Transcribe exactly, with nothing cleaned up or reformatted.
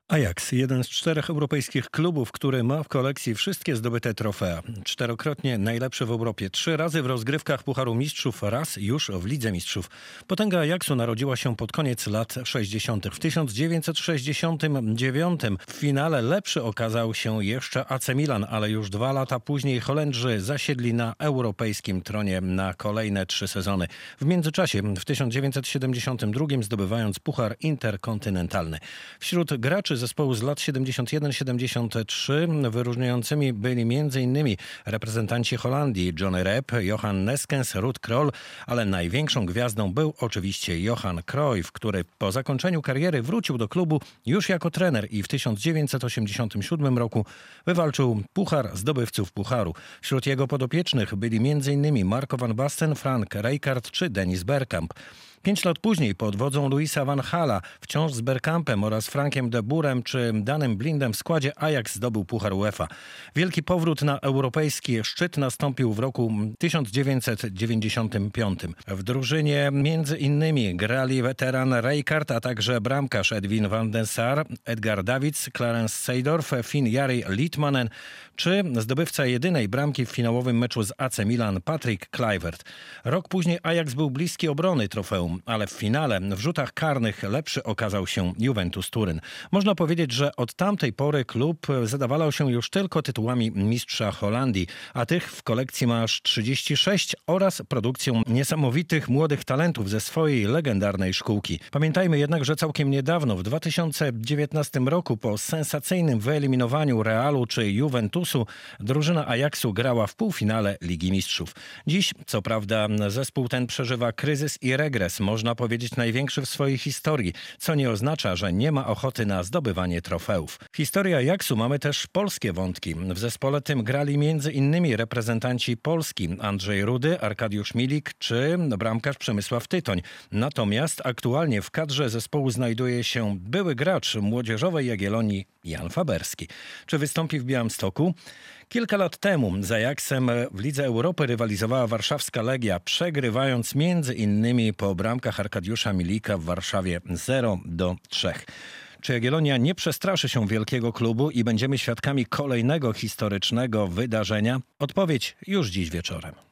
Ajax, jeden z czterech europejskich klubów, który ma w kolekcji wszystkie zdobyte trofea. Czterokrotnie najlepszy w Europie, trzy razy w rozgrywkach Pucharu Mistrzów, raz już w Lidze Mistrzów. Potęga Ajaxu narodziła się pod koniec lat sześćdziesiątych. W tysiąc dziewięćset sześćdziesiątym dziewiątym w finale lepszy okazał się jeszcze A C Milan, ale już dwa lata później Holendrzy zasiedli na europejskim tronie na kolejne trzy sezony. W międzyczasie w tysiąc dziewięćset siedemdziesiątym drugim zdobywając Puchar Interkontynentalny. Wśród graczy zespołu z lat siedemdziesiąt jeden siedemdziesiąt trzy wyróżniającymi byli m.in. reprezentanci Holandii Johnny Rep, Johan Neskens, Ruud Krol, ale największą gwiazdą był oczywiście Johan Cruyff, który po zakończeniu kariery wrócił do klubu już jako trener i w tysiąc dziewięćset osiemdziesiątym siódmym roku wywalczył Puchar Zdobywców Pucharu. Wśród jego podopiecznych byli m.in. Marco van Basten, Frank Rijkaard czy Dennis Bergkamp. Pięć lat później pod wodzą Louisa van Gaala, wciąż z Bergkampem oraz Frankiem de Boerem czy Danem Blindem w składzie Ajax zdobył Puchar UEFA. Wielki powrót na europejski szczyt nastąpił w roku tysiąc dziewięćset dziewięćdziesiątym piątym. W drużynie między innymi grali weteran Rijkaard, a także bramkarz Edwin van den Sar, Edgar Davids, Clarence Seedorf, Finn-Jari Litmanen czy zdobywca jedynej bramki w finałowym meczu z A C Milan Patrick Kluivert. Rok później Ajax był bliski obrony trofeum, ale w finale w rzutach karnych lepszy okazał się Juventus Turyn. Można powiedzieć, że od tamtej pory klub zadawalał się już tylko tytułami mistrza Holandii, a tych w kolekcji ma aż trzydzieści sześć oraz produkcją niesamowitych młodych talentów ze swojej legendarnej szkółki. Pamiętajmy jednak, że całkiem niedawno, w dwa tysiące dziewiętnastym roku, po sensacyjnym wyeliminowaniu Realu czy Juventusu, drużyna Ajaxu grała w półfinale Ligi Mistrzów. Dziś, co prawda, zespół ten przeżywa kryzys i regres, można powiedzieć największy w swojej historii, co nie oznacza, że nie ma ochoty na zdobywanie trofeów. W historii Ajaxu mamy też polskie wątki. W zespole tym grali m.in. reprezentanci Polski Andrzej Rudy, Arkadiusz Milik czy bramkarz Przemysław Tytoń. Natomiast aktualnie w kadrze zespołu znajduje się były gracz młodzieżowej Jagiellonii Jan Faberski. Czy wystąpi w Białymstoku? Kilka lat temu z Ajaxem w Lidze Europy rywalizowała warszawska Legia, przegrywając między innymi po bramkach Arkadiusza Milika w Warszawie zero do trzech. Czy Jagiellonia nie przestraszy się wielkiego klubu i będziemy świadkami kolejnego historycznego wydarzenia? Odpowiedź już dziś wieczorem.